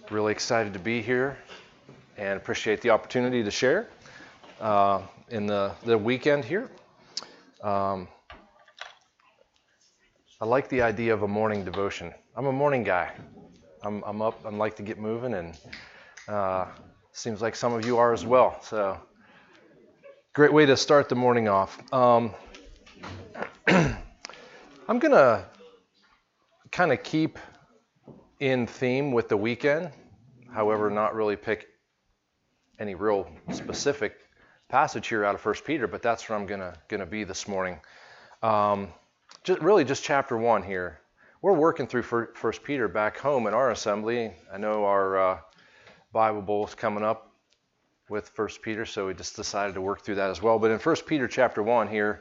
Really excited to be here and appreciate the opportunity to share in the weekend here. Um, I like the idea of a morning devotion. I'm a morning guy. I'm up. I like to get moving, and seems like some of you are as well. So great way to start the morning off. I'm gonna kind of keep in theme with the weekend. However, not really pick any real specific passage here out of 1 Peter, but that's where I'm gonna be this morning. Just chapter 1 here. We're working through 1 Peter back home in our assembly. I know our Bible Bowl is coming up with 1 Peter, so we just decided to work through that as well. But in 1 Peter chapter 1 here,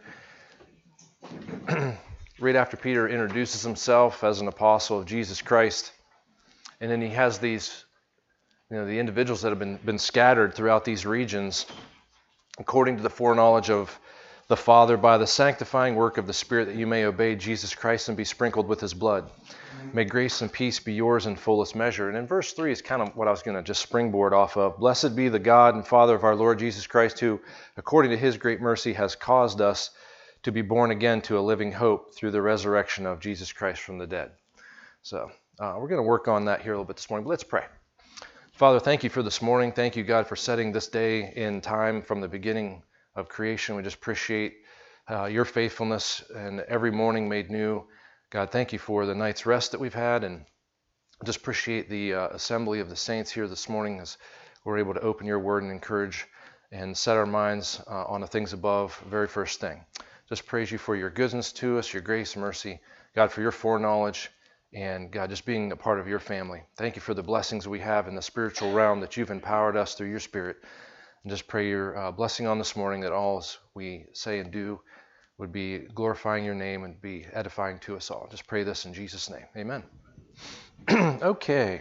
right after Peter introduces himself as an apostle of Jesus Christ, and then he has these, the individuals that have been scattered throughout these regions, according to the foreknowledge of the Father, by the sanctifying work of the Spirit, that you may obey Jesus Christ and be sprinkled with his blood. May grace and peace be yours in fullest measure. And in verse 3 is kind of what I was going to just springboard off of. Blessed be the God and Father of our Lord Jesus Christ, who, according to his great mercy, has caused us to be born again to a living hope through the resurrection of Jesus Christ from the dead. So we're going to work on that here a little bit this morning, but let's pray. Father, thank you for this morning. Thank you, God, for setting this day in time from the beginning of creation. We just appreciate your faithfulness and every morning made new. God, thank you for the night's rest that we've had, and just appreciate the assembly of the saints here this morning as we're able to open your word and encourage and set our minds on the things above, very first thing. Just praise you for your goodness to us, your grace and mercy. God, for your foreknowledge, and God, just being a part of your family. Thank you for the blessings we have in the spiritual realm that you've empowered us through your Spirit. And just pray your blessing on this morning, that all as we say and do would be glorifying your name and be edifying to us all. Just pray this in Jesus' name. Amen. Okay.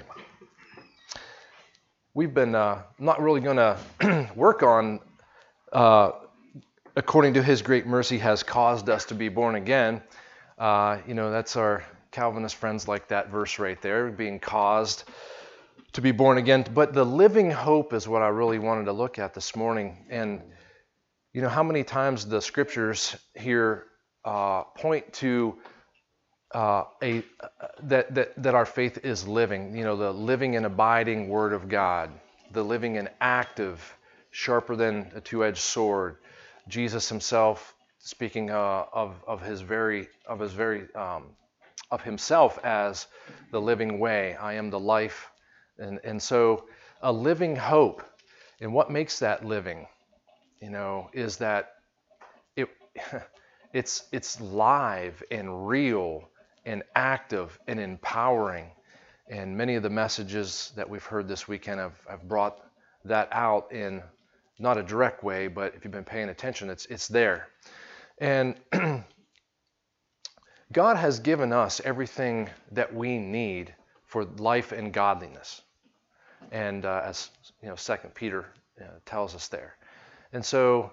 We've been not really going to work on according to his great mercy has caused us to be born again. That's our Calvinist friends like that verse right there, being caused to be born again. But the living hope is what I really wanted to look at this morning. And how many times the scriptures here point to that our faith is living. The living and abiding Word of God, the living and active, sharper than a two-edged sword. Jesus Himself speaking of Himself as the living way. I am the life. And so a living hope. And what makes that living, is that it's live and real and active and empowering. And many of the messages that we've heard this weekend have brought that out in not a direct way, but if you've been paying attention, it's there. And God has given us everything that we need for life and godliness. And as 2 Peter tells us there. And so,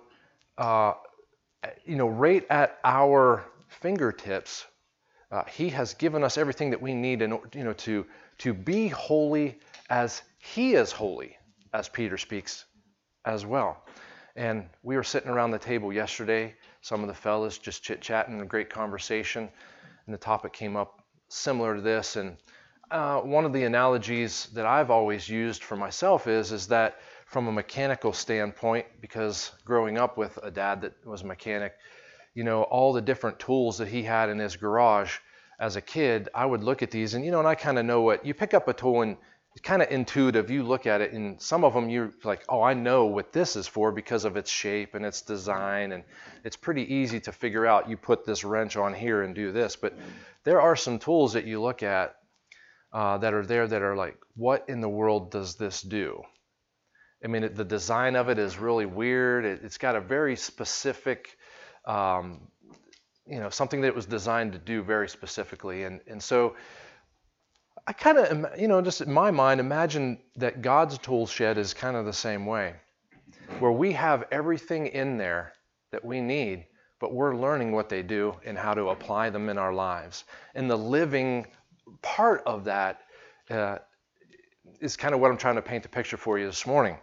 right at our fingertips, He has given us everything that we need in order, to be holy as He is holy, as Peter speaks as well. And we were sitting around the table yesterday, some of the fellas just chit-chatting, a great conversation, and the topic came up similar to this. And one of the analogies that I've always used for myself is that from a mechanical standpoint, because growing up with a dad that was a mechanic, all the different tools that he had in his garage as a kid, I would look at these and I kind of know what, you pick up a tool and it's kind of intuitive. You look at it and some of them you're like, oh, I know what this is for because of its shape and its design, and it's pretty easy to figure out. You put this wrench on here and do this. But there are some tools that you look at that are there that are like, what in the world does this do? I mean, the design of it is really weird. It's got a very specific, something that it was designed to do very specifically. And so I kind of, just in my mind, imagine that God's tool shed is kind of the same way, where we have everything in there that we need, but we're learning what they do and how to apply them in our lives. And the living part of that is kind of what I'm trying to paint the picture for you this morning.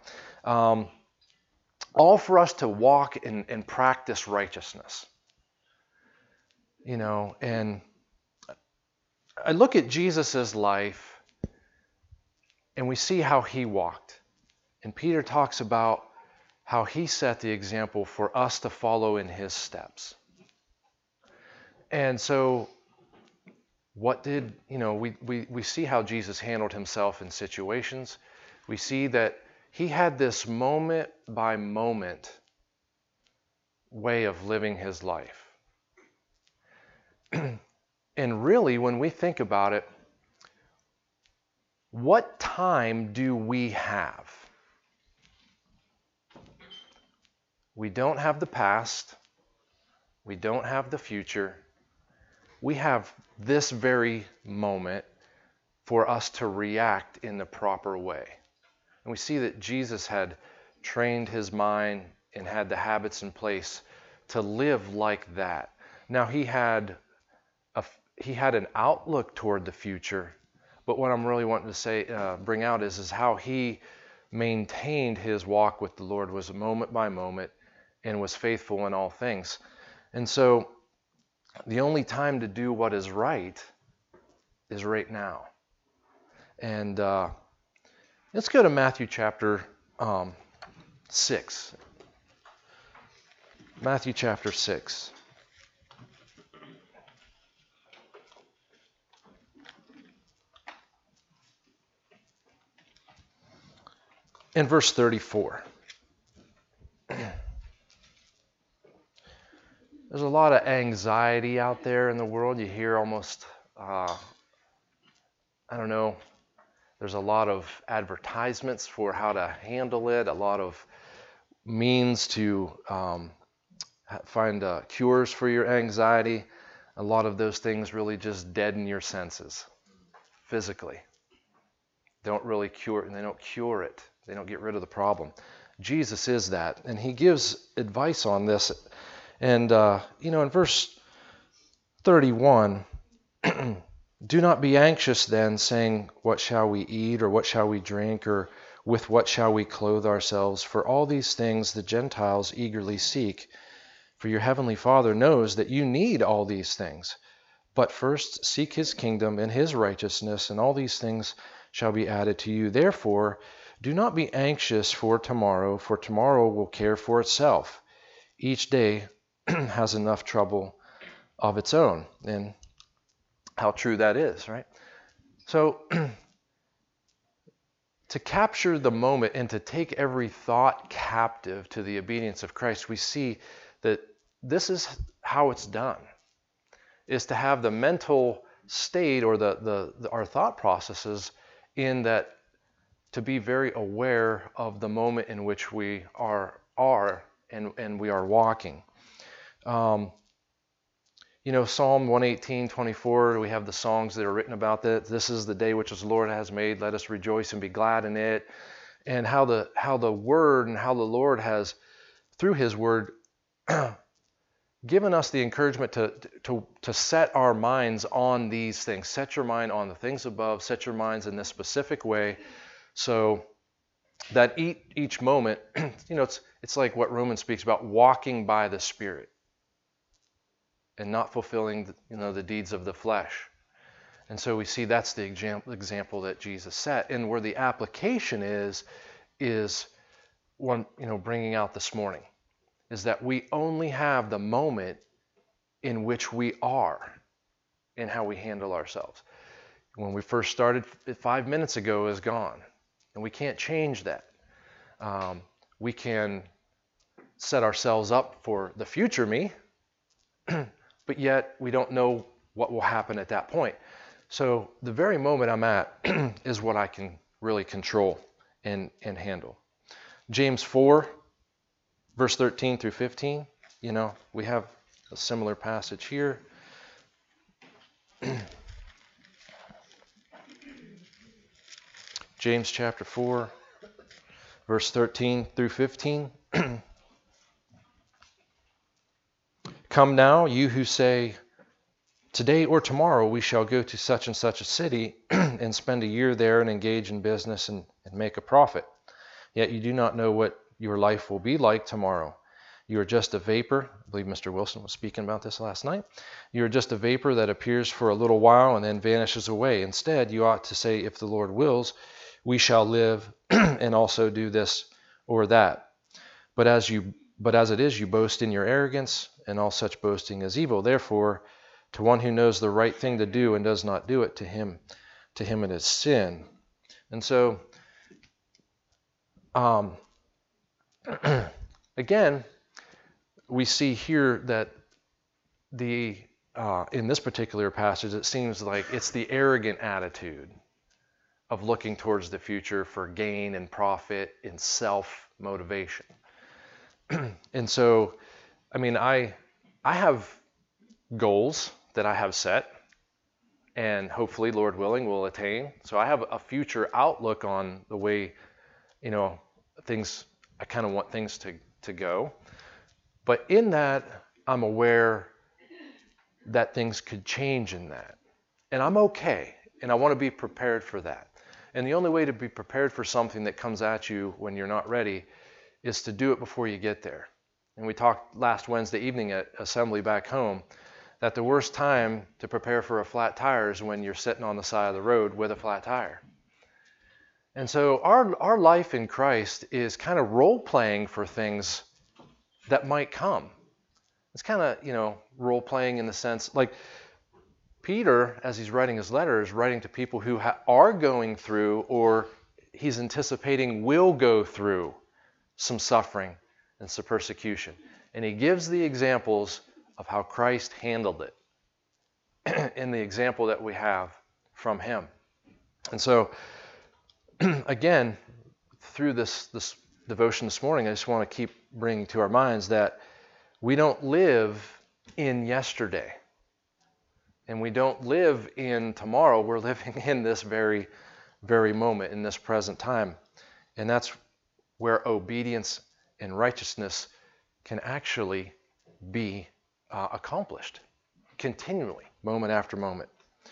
All for us to walk and practice righteousness. And I look at Jesus' life and we see how he walked. And Peter talks about how he set the example for us to follow in his steps. And so we see how Jesus handled himself in situations. We see that he had this moment by moment way of living his life. And really, when we think about it, what time do we have? We don't have the past. We don't have the future. We have this very moment for us to react in the proper way. And we see that Jesus had trained his mind and had the habits in place to live like that. Now he had an outlook toward the future, but what I'm really wanting to bring out is how he maintained his walk with the Lord was moment by moment and was faithful in all things. And so the only time to do what is right is right now. And let's go to Matthew chapter 6. Matthew chapter 6. In verse 34. There's a lot of anxiety out there in the world. You hear almost, there's a lot of advertisements for how to handle it, a lot of means to find cures for your anxiety. A lot of those things really just deaden your senses physically. They don't cure it. They don't get rid of the problem. Jesus is that, and he gives advice on this. And, in verse 31, do not be anxious then, saying, what shall we eat, or what shall we drink, or with what shall we clothe ourselves? For all these things the Gentiles eagerly seek. For your heavenly Father knows that you need all these things. But first seek his kingdom and his righteousness, and all these things shall be added to you. Therefore, do not be anxious for tomorrow will care for itself. Each day has enough trouble of its own. And how true that is, right? So, to capture the moment and to take every thought captive to the obedience of Christ, we see that this is how it's done, is to have the mental state or our thought processes in that, to be very aware of the moment in which we are and we are walking. Psalm 118:24, we have the songs that are written about that. This is the day which the Lord has made. Let us rejoice and be glad in it. And how the Word and how the Lord has, through His Word, given us the encouragement to set our minds on these things. Set your mind on the things above. Set your minds in this specific way, so that each moment, it's like what Romans speaks about, walking by the Spirit and not fulfilling the deeds of the flesh. And so we see that's the example that Jesus set. And where the application is one, bringing out this morning, is that we only have the moment in which we are and how we handle ourselves. When we first started 5 minutes ago is gone, and we can't change that. We can set ourselves up for the future me, but yet we don't know what will happen at that point. So the very moment I'm at is what I can really control and handle. James 4, verse 13 through 15, we have a similar passage here. James chapter 4, verse 13 through 15. Come now, you who say, Today or tomorrow we shall go to such and such a city and spend a year there and engage in business and make a profit. Yet you do not know what your life will be like tomorrow. You are just a vapor. I believe Mr. Wilson was speaking about this last night. You are just a vapor that appears for a little while and then vanishes away. Instead, you ought to say, if the Lord wills, we shall live and also do this or that. But as it is, you boast in your arrogance, and all such boasting is evil. Therefore, to one who knows the right thing to do and does not do it, to him it is sin. And so, again, we see here that in this particular passage, it seems like it's the arrogant attitude of looking towards the future for gain and profit and self-motivation. And so, I mean, I have goals that I have set, and hopefully, Lord willing, will attain. So I have a future outlook on the way, things, I kind of want things to go. But in that, I'm aware that things could change in that. And I'm okay, and I want to be prepared for that. And the only way to be prepared for something that comes at you when you're not ready is to do it before you get there. And we talked last Wednesday evening at Assembly back home that the worst time to prepare for a flat tire is when you're sitting on the side of the road with a flat tire. And so our life in Christ is kind of role-playing for things that might come. It's kind of, role-playing in the sense, like Peter, as he's writing his letter, is writing to people who are going through, or he's anticipating will go through, some suffering and some persecution. And he gives the examples of how Christ handled it in the example that we have from him. And so, again, through this devotion this morning, I just want to keep bringing to our minds that we don't live in yesterday. And we don't live in tomorrow. We're living in this very, very moment, in this present time. And that's where obedience and righteousness can actually be accomplished continually, moment after moment.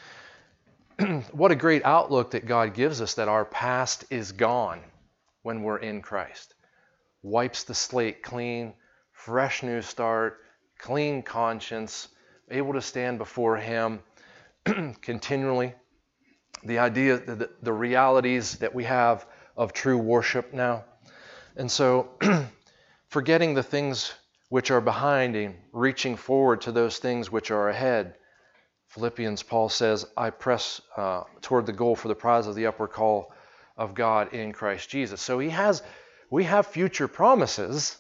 What a great outlook that God gives us, that our past is gone when we're in Christ. Wipes the slate clean, fresh new start, clean conscience, able to stand before him continually. The idea, the realities that we have of true worship now. And so, forgetting the things which are behind and reaching forward to those things which are ahead. Philippians, Paul says, I press toward the goal for the prize of the upward call of God in Christ Jesus. So we have future promises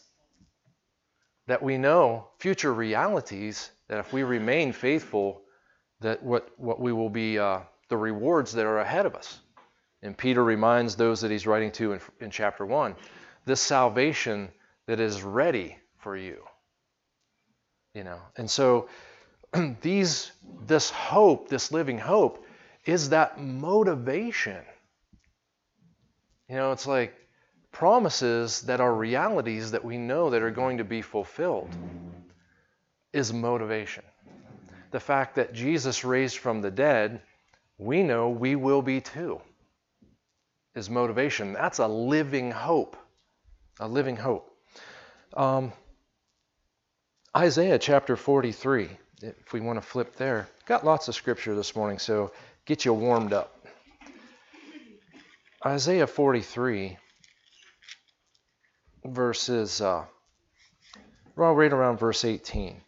that we know, future realities, that if we remain faithful, that what we will be, the rewards that are ahead of us. And Peter reminds those that he's writing to in chapter 1, this salvation that is ready for you. And so this hope, this living hope, is that motivation. It's like promises that are realities that we know that are going to be fulfilled is motivation. The fact that Jesus raised from the dead, we know we will be too, is motivation. That's a living hope. A living hope. Isaiah chapter 43, if we want to flip there. Got lots of scripture this morning, so get you warmed up. Isaiah 43, verses, right around verse 18.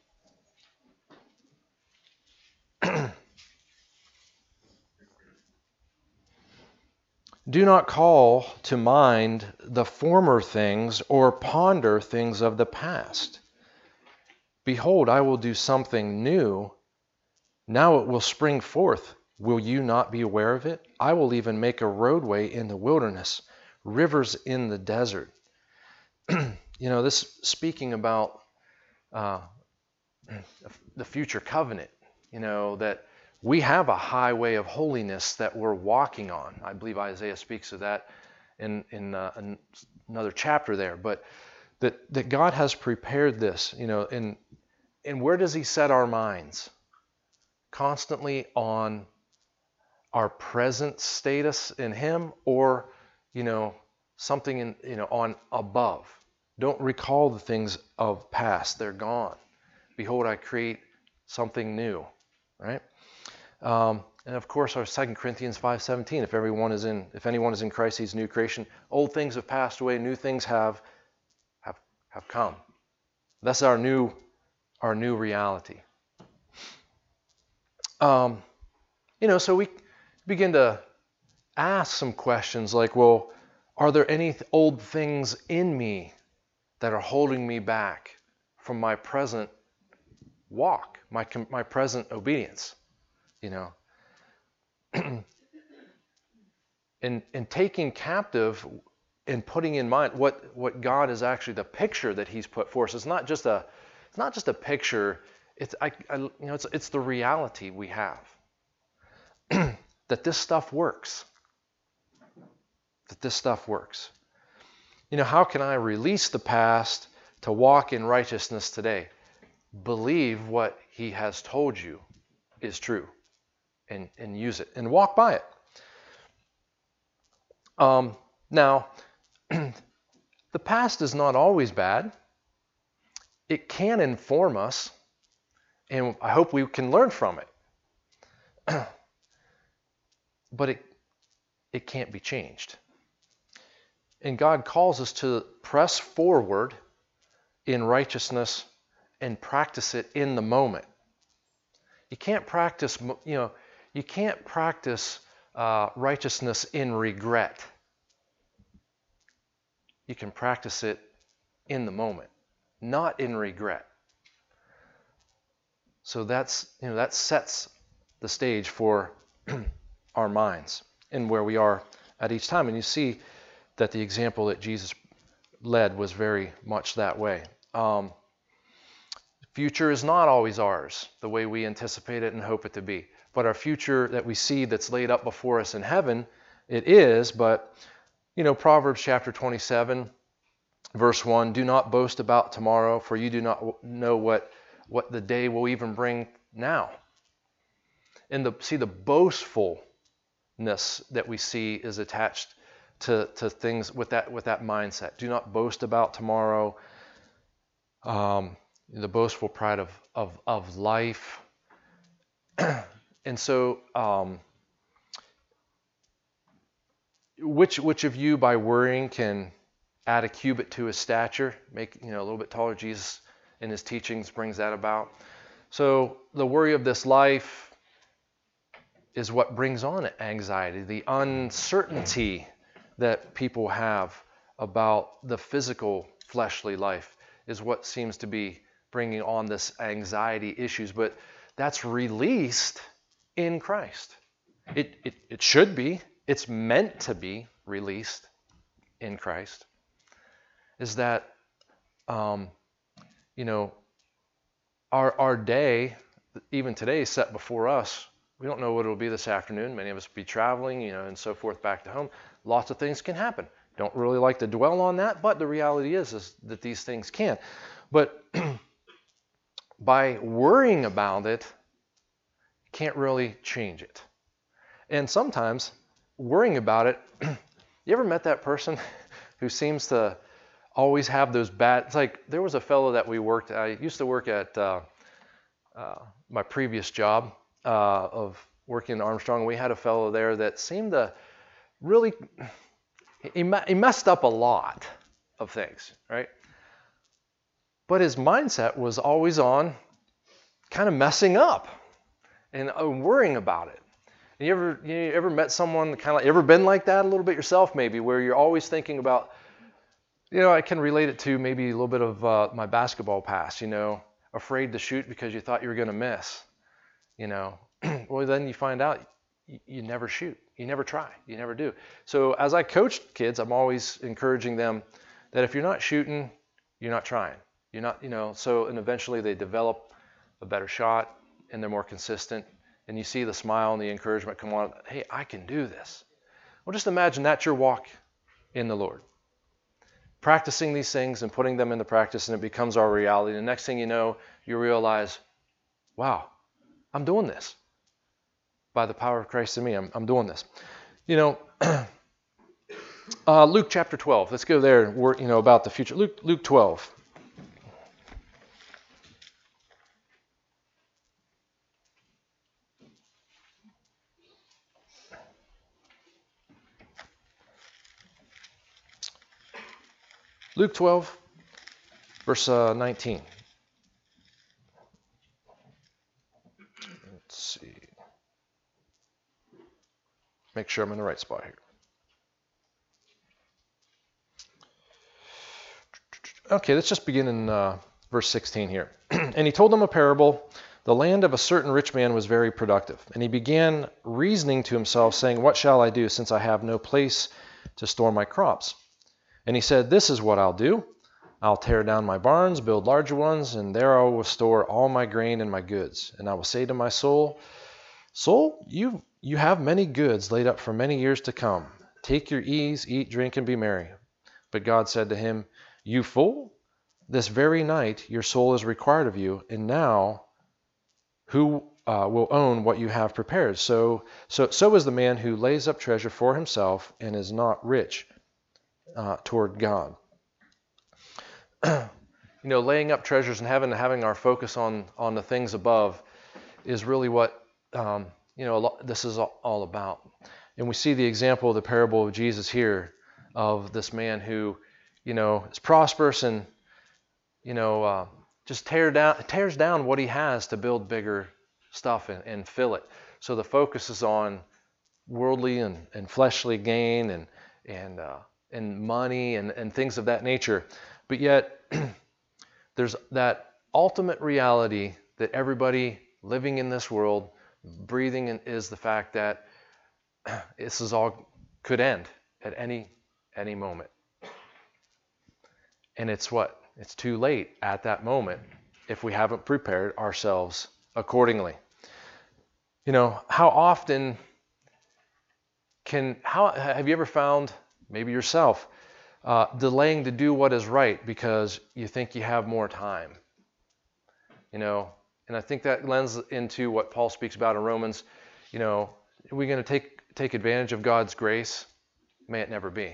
Do not call to mind the former things or ponder things of the past. Behold, I will do something new. Now it will spring forth. Will you not be aware of it? I will even make a roadway in the wilderness, rivers in the desert. This speaking about the future covenant, that we have a highway of holiness that we're walking on. I believe Isaiah speaks of that in another chapter there. But that God has prepared this, and where does he set our minds? constantly on our present status in Him, or, something on above. Don't recall the things of past. They're gone. Behold, I create something new, right? And of course, our 2 Corinthians 5:17, if anyone is in Christ, he's a new creation. Old things have passed away, new things have come. That's our new reality. So we begin to ask some questions like, well, are there any old things in me that are holding me back from my present walk, my present obedience? And taking captive and putting in mind what God is actually, the picture that He's put for us. It's not just a picture. It's the reality we have. That this stuff works. How can I release the past to walk in righteousness today? Believe what He has told you is true, and use it and walk by it. Now, the past is not always bad. It can inform us, and I hope we can learn from it. But it can't be changed. And God calls us to press forward in righteousness and practice it in the moment. You can't practice, righteousness in regret. You can practice it in the moment, not in regret. So that sets the stage for our minds and where we are at each time. And you see that the example that Jesus led was very much that way. Future is not always ours, the way we anticipate it and hope it to be. But our future that we see that's laid up before us in heaven, it is. But, Proverbs chapter 27, verse 1, do not boast about tomorrow, for you do not know what the day will even bring now. And the boastfulness that we see is attached to things with that mindset. Do not boast about tomorrow. The boastful pride of life. And so, which of you by worrying can add a cubit to his stature, make a little bit taller? Jesus in his teachings brings that about. So the worry of this life is what brings on anxiety, the uncertainty that people have about the physical fleshly life is what seems to be bringing on this anxiety issues. But that's released in Christ. It should be. It's meant to be released in Christ. Is that, our day, even today, is set before us. We don't know what it'll be this afternoon. Many of us will be traveling, and so forth back to home. Lots of things can happen. Don't really like to dwell on that, but the reality is that these things can. But by worrying about it, can't really change it. And sometimes worrying about it, you ever met that person who seems to always have those bad, it's like there was a fellow that I used to work at my previous job of working in Armstrong. We had a fellow there that seemed to really, he messed up a lot of things, right? But his mindset was always on kind of messing up and worrying about it. And you ever met someone ever been like that a little bit yourself, maybe, where you're always thinking about, I can relate it to maybe a little bit of my basketball past, afraid to shoot because you thought you were going to miss, Well, then you find out you never shoot. You never try. You never do. So as I coach kids, I'm always encouraging them that if you're not shooting, you're not trying. You're not, and eventually they develop a better shot and they're more consistent. And you see the smile and the encouragement come on. Hey, I can do this. Well, just imagine that's your walk in the Lord. Practicing these things and putting them into practice, and it becomes our reality. The next thing you know, you realize, wow, I'm doing this. by the power of Christ in me, I'm doing this. You know, Luke chapter 12. Let's go there. About the future. Luke 12. Luke 12, verse 19. Let's see. Make sure I'm in the right spot here. Okay, let's just begin in verse 16 here. And he told them a parable. The land of a certain rich man was very productive. And he began reasoning to himself, saying, What shall I do, since I have no place to store my crops? And he said, This is what I'll do. I'll tear down my barns, build larger ones, and there I will store all my grain and my goods. And I will say to my soul, Soul, you have many goods laid up for many years to come. Take your ease, eat, drink, and be merry. But God said to him, You fool, this very night your soul is required of you, and now who will own what you have prepared? So is the man who lays up treasure for himself and is not rich toward God. Laying up treasures in heaven and having our focus on the things above is really what this is all about. And we see the example of the parable of Jesus here of this man who, is prosperous and, just tears down what he has to build bigger stuff and fill it. So the focus is on worldly and fleshly gain and money and things of that nature. But yet there's that ultimate reality that everybody living in this world, breathing in, is the fact that this is all could end at any moment. And it's too late at that moment if we haven't prepared ourselves accordingly. How often have you ever found, maybe yourself, delaying to do what is right because you think you have more time? And I think that lends into what Paul speaks about in Romans. Are we going to take advantage of God's grace? May it never be.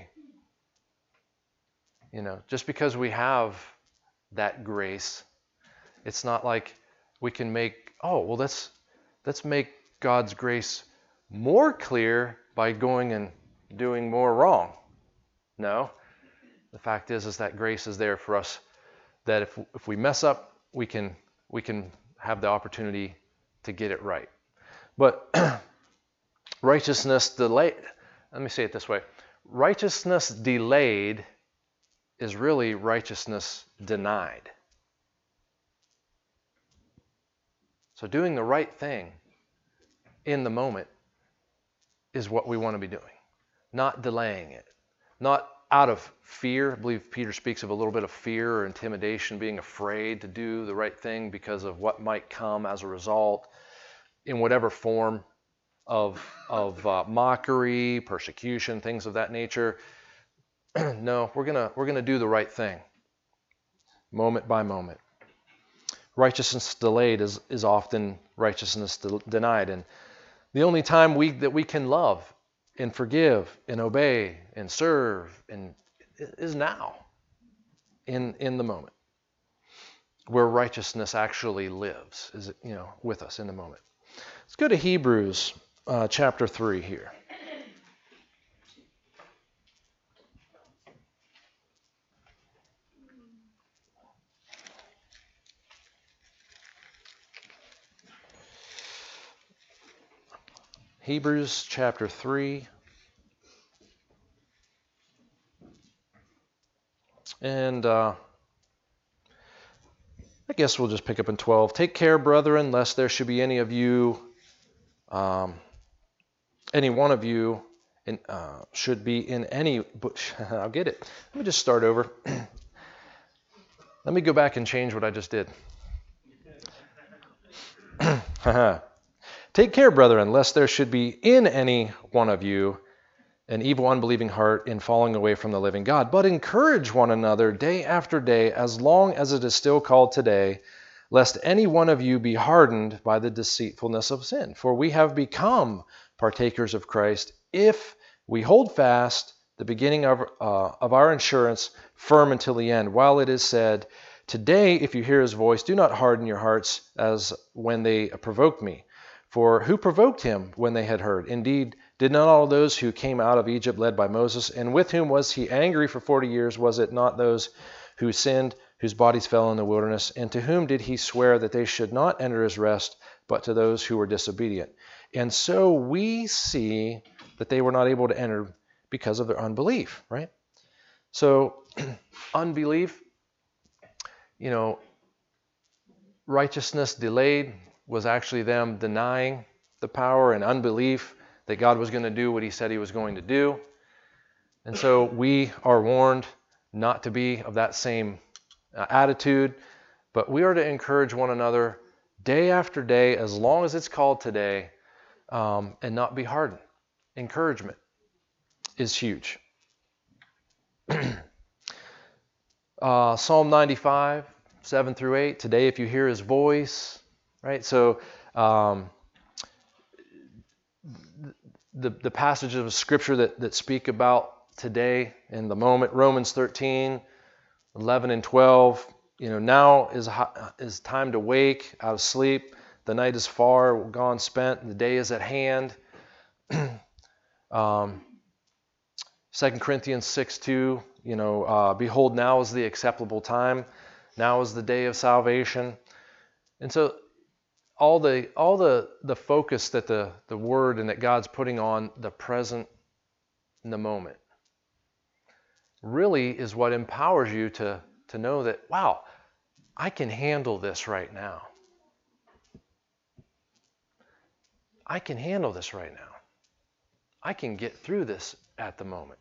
Just because we have that grace, it's not like we can let's make God's grace more clear by going and doing more wrong. No. The fact is that grace is there for us, that if we mess up, we can have the opportunity to get it right. But righteousness delayed, let me say it this way. Righteousness delayed is really righteousness denied. So doing the right thing in the moment is what we want to be doing, not delaying it, not out of fear. I believe Peter speaks of a little bit of fear or intimidation, being afraid to do the right thing because of what might come as a result in whatever form of mockery, persecution, things of that nature. No, we're gonna do the right thing, moment by moment. Righteousness delayed is often righteousness denied, and the only time that we can love and forgive and obey and serve and is now, in the moment, where righteousness actually lives, is with us in the moment. Let's go to Hebrews chapter 3 here. Hebrews chapter 3. And I guess we'll just pick up in 12. Take care, brethren, lest there should be any one of you should be in any. I'll get it. Let me just start over. Let me go back and change what I just did. Take care, brethren, lest there should be in any one of you an evil, unbelieving heart in falling away from the living God. But encourage one another day after day, as long as it is still called today, lest any one of you be hardened by the deceitfulness of sin. For we have become partakers of Christ if we hold fast the beginning of our assurance firm until the end. While it is said, today, if you hear his voice, do not harden your hearts as when they provoked me. For who provoked him when they had heard? Indeed, did not all those who came out of Egypt led by Moses? And with whom was he angry for 40 years? Was it not those who sinned, whose bodies fell in the wilderness? And to whom did he swear that they should not enter his rest, but to those who were disobedient? And so we see that they were not able to enter because of their unbelief, right? So unbelief, righteousness delayed was actually them denying the power, and unbelief that God was going to do what he said he was going to do. And so we are warned not to be of that same attitude, but we are to encourage one another day after day, as long as it's called today, and not be hardened. Encouragement is huge. Psalm 95, 7 through 8, today if you hear his voice, right? So the passages of scripture that speak about today in the moment, Romans 13, 11 and 12, now is time to wake out of sleep. The night is far gone spent, the day is at hand. 2 Corinthians 6:2, behold, now is the acceptable time. Now is the day of salvation. And so all the focus that the Word and that God's putting on the present in the moment really is what empowers you to know that, wow, I can handle this right now. I can handle this right now. I can get through this at the moment.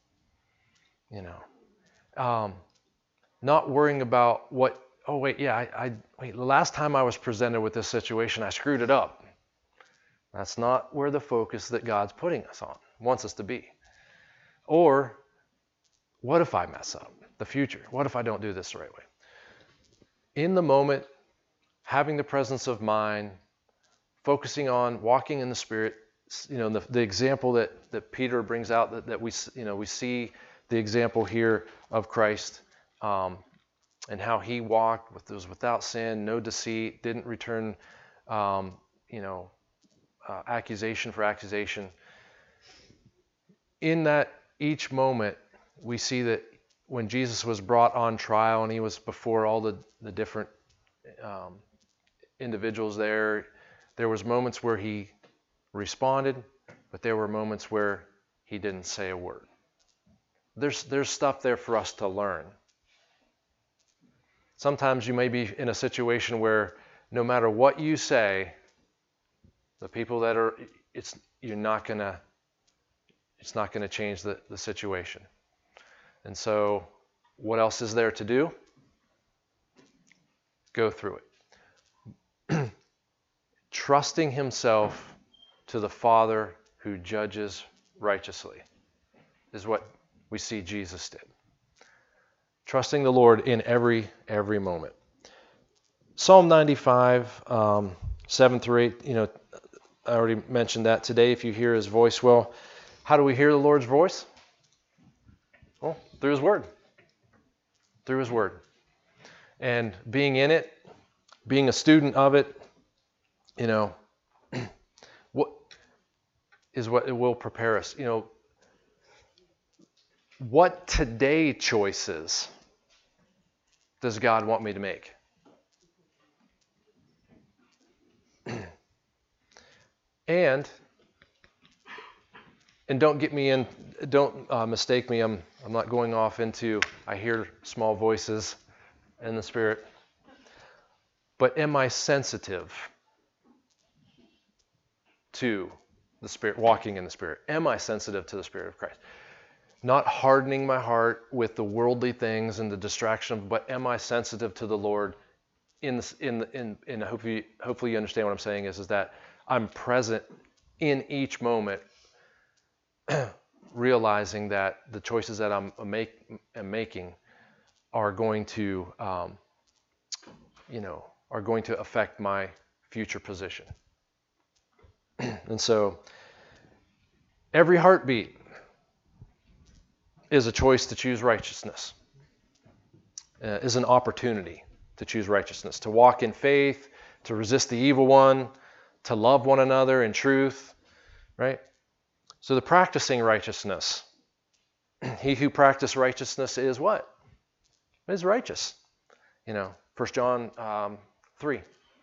Not worrying about what, the last time I was presented with this situation, I screwed it up. That's not where the focus that God's putting us on, wants us to be. Or, what if I mess up? The future. What if I don't do this the right way? In the moment, having the presence of mind, focusing on walking in the Spirit, the example that Peter brings out, that we see the example here of Christ, and how he walked was without sin, no deceit, didn't return accusation for accusation. In that each moment, we see that when Jesus was brought on trial and he was before all the different individuals there was moments where he responded, but there were moments where he didn't say a word. There's stuff there for us to learn. Sometimes you may be in a situation where no matter what you say, the people that are, it's not gonna change the situation. And so what else is there to do? Go through it. Trusting himself to the Father who judges righteously is what we see Jesus did. Trusting the Lord in every moment. Psalm 95, 7 through 8, I already mentioned that. Today, if you hear his voice, well, how do we hear the Lord's voice? Well, through his word. Through his word. And being in it, being a student of it, what is what it will prepare us. What today choices does God want me to make? And don't mistake me, I'm not going off into, I hear small voices in the Spirit. But am I sensitive to the Spirit, walking in the Spirit? Am I sensitive to the Spirit of Christ? Not hardening my heart with the worldly things and the distraction, but am I sensitive to the Lord? Hopefully you understand what I'm saying is that I'm present in each moment, realizing that the choices that I'm making are going to, are going to affect my future position. And so every heartbeat is a choice to choose righteousness, is an opportunity to choose righteousness, to walk in faith, to resist the evil one, to love one another in truth, right? So the practicing righteousness, he who practices righteousness is what? Is righteous. 1 John 3,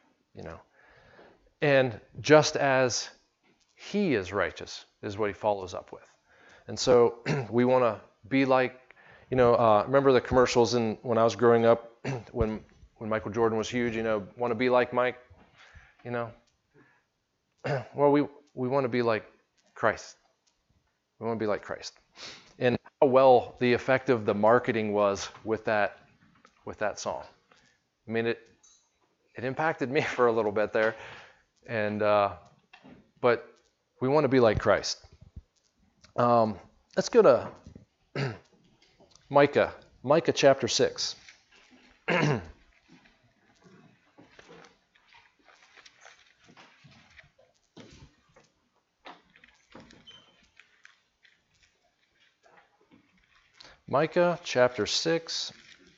And just as he is righteous is what he follows up with. And so we want to be like, remember the commercials when I was growing up, when Michael Jordan was huge, want to be like Mike, Well, we want to be like Christ. We want to be like Christ. And how well the effect of the marketing was with that song. I mean, it impacted me for a little bit there, and but we want to be like Christ. Let's go to Micah chapter 6. Micah chapter 6,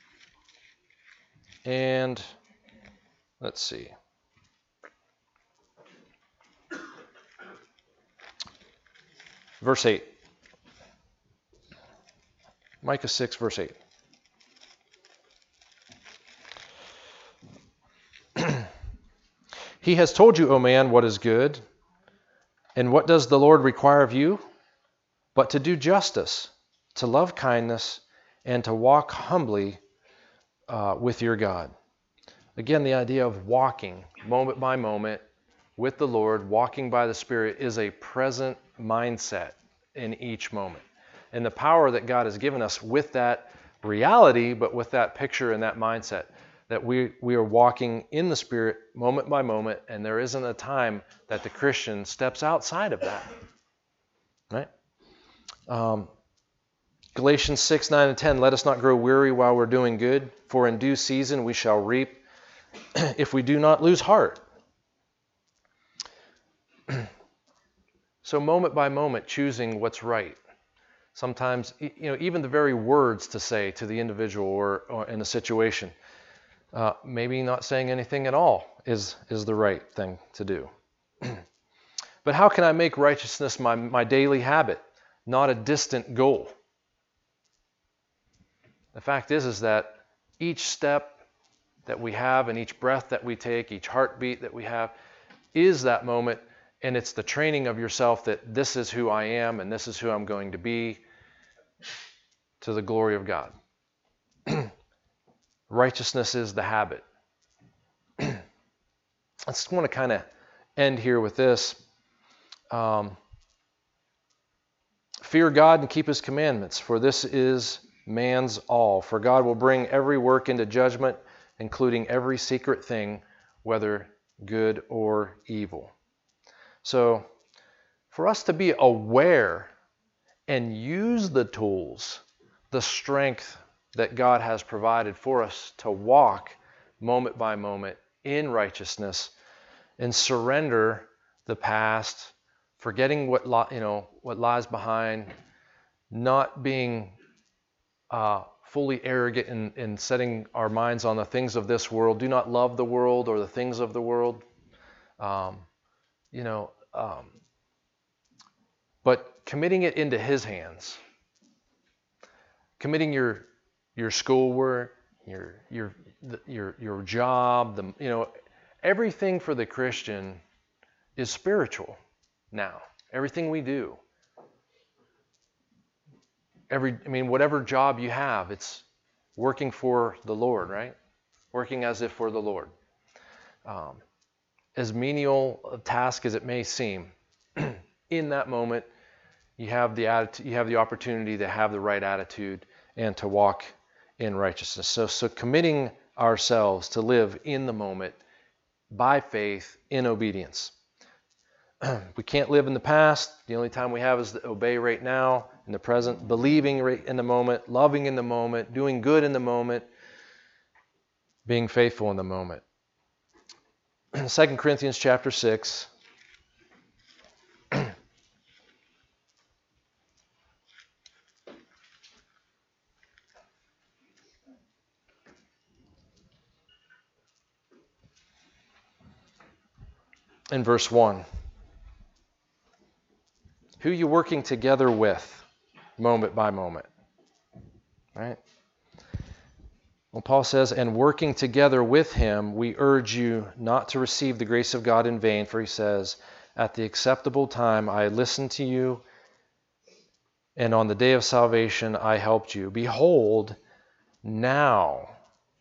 and let's see. Verse 8. Micah 6, verse 8. He has told you, O man, what is good, and what does the Lord require of you? But to do justice, to love kindness, and to walk humbly with your God. Again, the idea of walking moment by moment with the Lord, walking by the Spirit, is a present mindset in each moment. And the power that God has given us with that reality, but with that picture and that mindset, that we are walking in the Spirit moment by moment, and there isn't a time that the Christian steps outside of that. Right? Galatians 6, 9, and 10, let us not grow weary while we're doing good, for in due season we shall reap if we do not lose heart. So moment by moment, choosing what's right. Sometimes, even the very words to say to the individual or in a situation, maybe not saying anything at all is the right thing to do. But how can I make righteousness my daily habit, not a distant goal? The fact is that each step that we have and each breath that we take, each heartbeat that we have, is that moment, and it's the training of yourself that this is who I am and this is who I'm going to be to the glory of God. Righteousness is the habit. I just want to kind of end here with this. Fear God and keep his commandments, for this is man's all. For God will bring every work into judgment, including every secret thing, whether good or evil. So, for us to be aware and use the tools, the strength that God has provided for us to walk moment by moment in righteousness and surrender the past, forgetting what lies behind, not being fully arrogant in setting our minds on the things of this world. Do not love the world or the things of the world. But committing it into his hands. Committing your schoolwork, your job, everything for the Christian is spiritual now. Everything we do. Whatever job you have, it's working for the Lord, right? Working as if for the Lord. As menial a task as it may seem, in that moment, you have the opportunity to have the right attitude and to walk in righteousness. So committing ourselves to live in the moment by faith in obedience. We can't live in the past. The only time we have is to obey right now, in the present, believing right in the moment, loving in the moment, doing good in the moment, being faithful in the moment. 2 Corinthians chapter 6. In verse 1. Who you working together with, moment by moment. Right? Well, Paul says, and working together with him, we urge you not to receive the grace of God in vain, for he says, at the acceptable time I listened to you, and on the day of salvation I helped you. Behold, now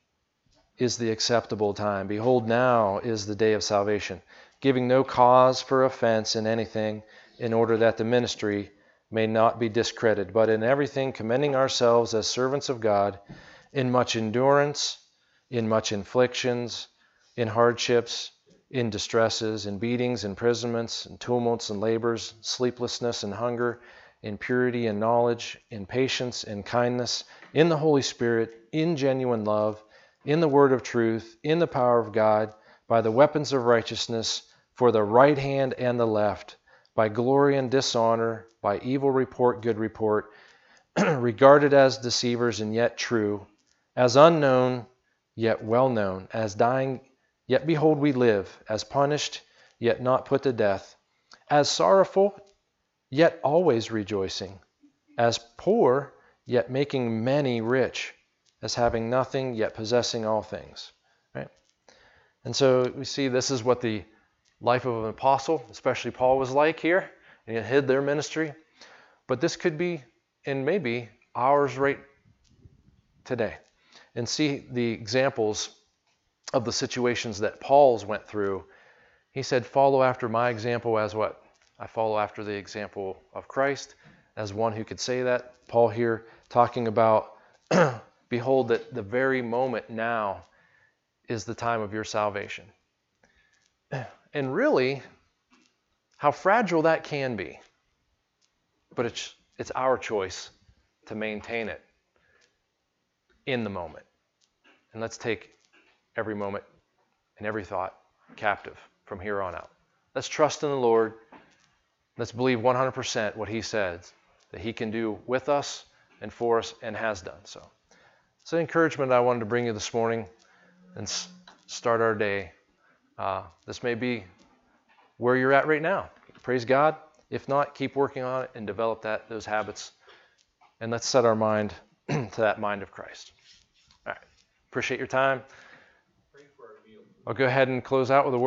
is the acceptable time. Behold, now is the day of salvation, giving no cause for offense in anything, in order that the ministry may not be discredited, but in everything commending ourselves as servants of God, in much endurance, in much afflictions, in hardships, in distresses, in beatings, imprisonments, in tumults and labors, sleeplessness and hunger, in purity and knowledge, in patience and kindness, in the Holy Spirit, in genuine love, in the word of truth, in the power of God, by the weapons of righteousness, for the right hand and the left, by glory and dishonor, by evil report, good report, regarded as deceivers and yet true, as unknown, yet well known, as dying, yet behold we live, as punished, yet not put to death, as sorrowful, yet always rejoicing, as poor, yet making many rich, as having nothing, yet possessing all things. Right? And so we see this is what the life of an apostle, especially Paul, was like here, and he hid their ministry. But this could be, and maybe, ours right today. And see the examples of the situations that Paul's went through. He said, follow after my example as what? I follow after the example of Christ, as one who could say that. Paul here talking about, behold, that the very moment now is the time of your salvation. And really, how fragile that can be. But it's our choice to maintain it in the moment. And let's take every moment and every thought captive from here on out. Let's trust in the Lord. Let's believe 100% what he says that he can do with us and for us and has done so. It's an encouragement I wanted to bring you this morning and start our day. This may be where you're at right now. Praise God. If not, keep working on it and develop those habits. And let's set our mind to that mind of Christ. All right. Appreciate your time. I'll go ahead and close out with a word.